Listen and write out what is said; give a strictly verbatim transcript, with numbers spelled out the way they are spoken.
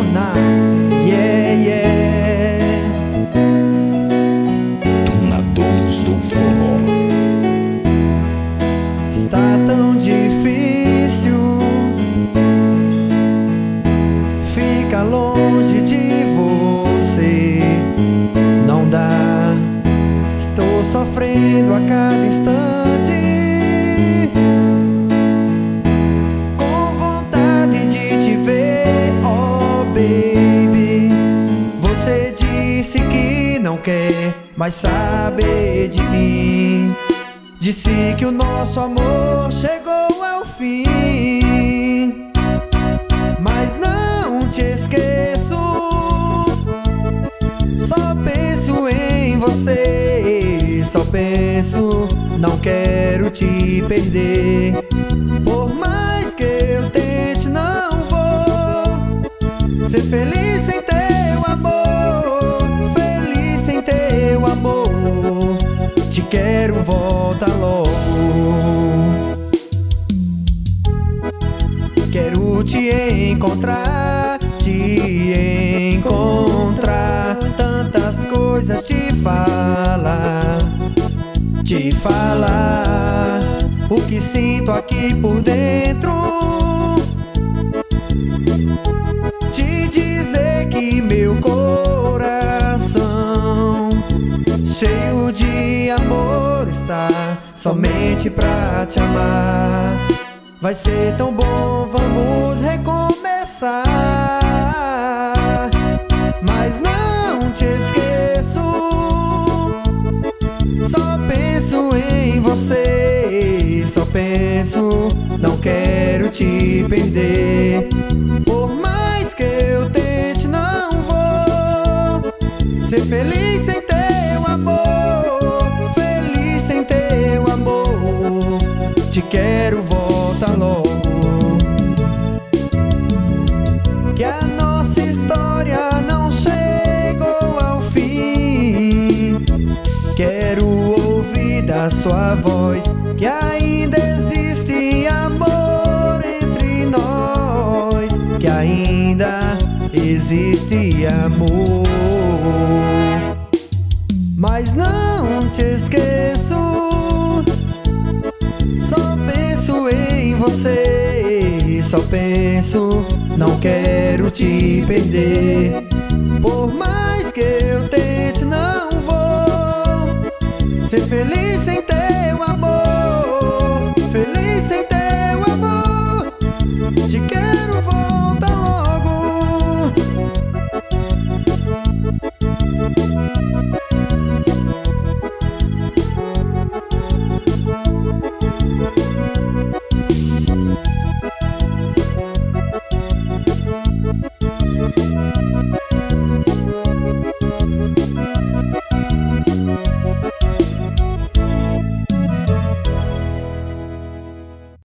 Dona, yeah, yeah. Tonadores do Forró. Está tão difícil ficar longe de você. Não dá, estou sofrendo a cada instante, com vontade de te ver, oh baby. Você disse que não quer mais saber de mim. Disse que o nosso amor chegou ao fim, mas não te esqueço. Só penso em você, só penso, não quero te perder. Por mais que eu tente, não vou ser feliz sem teu amor, feliz sem teu amor. Te quero, volta logo. Quero te encontrar, te encontrar. Tantas coisas te falar, te falar o que sinto aqui por dentro. Te dizer que meu coração cheio de amor está somente pra te amar. Vai ser tão bom, vamos recomeçar. Mas não te esqueço, só penso em você, só penso, não quero te perder. Por mais que eu tente, não vou ser feliz sem teu amor, feliz sem teu amor. Te quero, volta logo. Que a nossa história não chegou ao fim. Quero ouvir da sua voz que ainda existe amor entre nós, que ainda existe amor. Mas não te esqueço, só penso em você, só penso, não quero te perder. Por mais